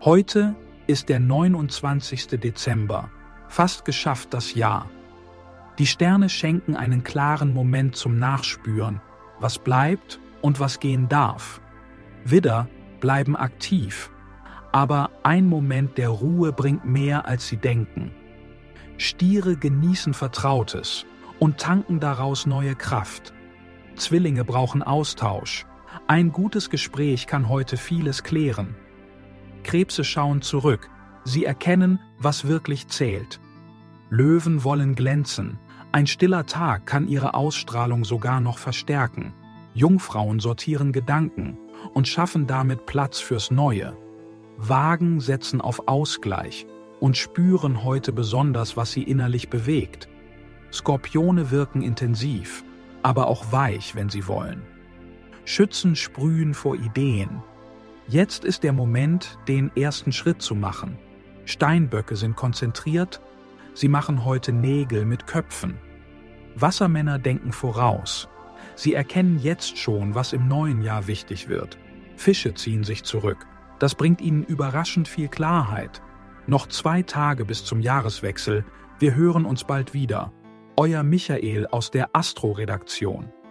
Heute ist der 29. Dezember, fast geschafft das Jahr. Die Sterne schenken einen klaren Moment zum Nachspüren, was bleibt und was gehen darf. Widder bleiben aktiv, aber ein Moment der Ruhe bringt mehr, als sie denken. Stiere genießen Vertrautes und tanken daraus neue Kraft. Zwillinge brauchen Austausch. Ein gutes Gespräch kann heute vieles klären. Krebse schauen zurück, sie erkennen, was wirklich zählt. Löwen wollen glänzen, ein stiller Tag kann ihre Ausstrahlung sogar noch verstärken. Jungfrauen sortieren Gedanken und schaffen damit Platz fürs Neue. Wagen setzen auf Ausgleich und spüren heute besonders, was sie innerlich bewegt. Skorpione wirken intensiv, aber auch weich, wenn sie wollen. Schützen sprühen vor Ideen. Jetzt ist der Moment, den ersten Schritt zu machen. Steinböcke sind konzentriert, sie machen heute Nägel mit Köpfen. Wassermänner denken voraus. Sie erkennen jetzt schon, was im neuen Jahr wichtig wird. Fische ziehen sich zurück. Das bringt ihnen überraschend viel Klarheit. Noch 2 Tage bis zum Jahreswechsel. Wir hören uns bald wieder. Euer Michael aus der Astro-Redaktion.